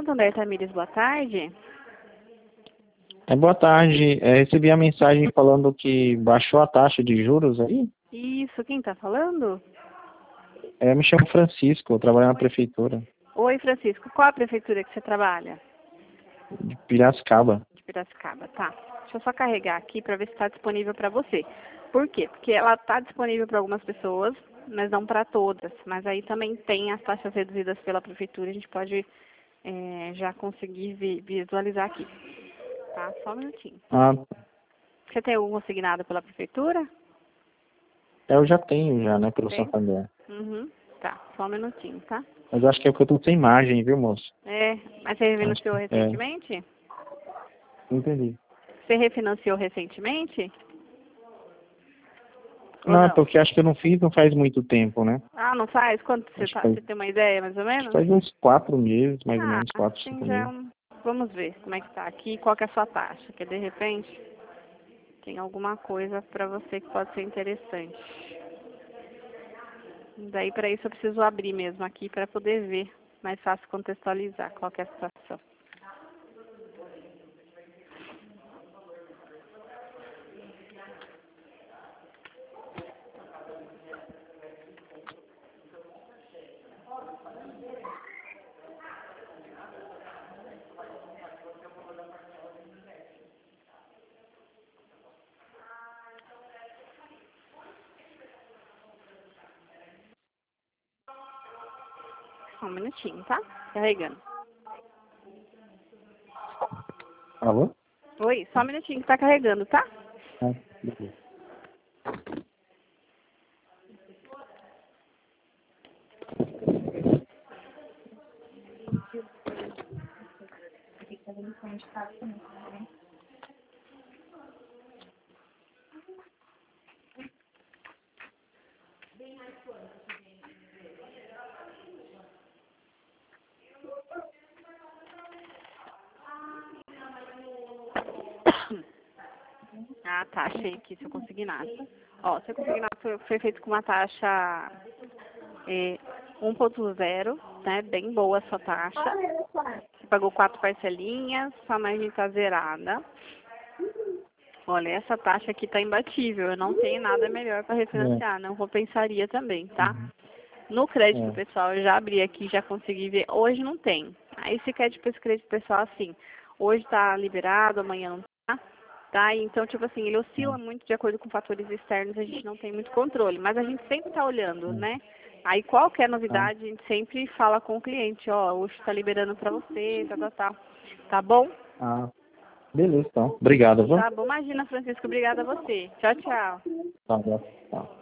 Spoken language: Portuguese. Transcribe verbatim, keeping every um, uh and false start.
Santander, Tamires, boa tarde. É, boa tarde. É, recebi a mensagem falando que baixou a taxa de juros aí. Isso, quem está falando? É, me chamo Francisco, eu trabalho na prefeitura Oi, Francisco. Qual a prefeitura que você trabalha? de Piracicaba. De Piracicaba, tá. Deixa eu só carregar aqui para ver se está disponível para você. Por quê? Porque ela está disponível para algumas pessoas, mas não para todas. Mas aí também tem as taxas reduzidas pela prefeitura, a gente pode é, já conseguir vi visualizar aqui. Tá? Só um minutinho. Ah, Você tem algum consignado pela prefeitura? eu já tenho já, né, pelo Tem? Santander. Uhum. Tá, só um minutinho, tá? Mas eu acho que é porque eu tô sem imagem, viu, moço? É, mas você Acho refinanciou que, é, recentemente? entendi. Você refinanciou recentemente? Ou Não, é não? porque acho que eu não fiz não faz muito tempo, né? Ah, não faz? Quanto você Acho que tá? faz, Você tem uma ideia, mais ou acho que menos? faz uns quatro meses, mais ou Ah, menos, quatro, sim, cinco já é meses. um... Vamos ver como é que tá aqui, qual que é a sua taxa, que de repente tem alguma coisa para você que pode ser interessante. Daí para isso eu preciso abrir mesmo aqui para poder ver, mais fácil contextualizar qual que é a situação. Só um minutinho, tá? Carregando. Alô? Oi, só um minutinho que tá carregando, tá? Ah, beleza. Ah, tá, achei aqui seu consignado. Ó, seu consignado foi, foi feito com uma taxa é, um ponto zero, né? Bem boa a sua taxa. Você pagou quatro parcelinhas, sua margem tá zerada. Olha, essa taxa aqui tá imbatível. Eu não tenho nada melhor para É, refinanciar. Não compensaria também, tá? uhum, No crédito é, pessoal, eu já abri aqui, já consegui ver. Hoje não tem. Aí se quer tipo esse crédito pessoal assim, hoje tá liberado, amanhã não tá. Tá? Então, tipo assim, ele oscila muito de acordo com fatores externos, a gente não tem muito controle. Mas a gente sempre tá olhando, é, é. né? Aí qualquer Ah, novidade, a gente sempre fala com o cliente, ó, hoje tá liberando pra você, tá, tá, tá. Tá bom? ah, beleza, então. Obrigado, viu? Tá bom. Imagina, Francisco. Obrigada a você. Tchau, tchau. Tá, tá.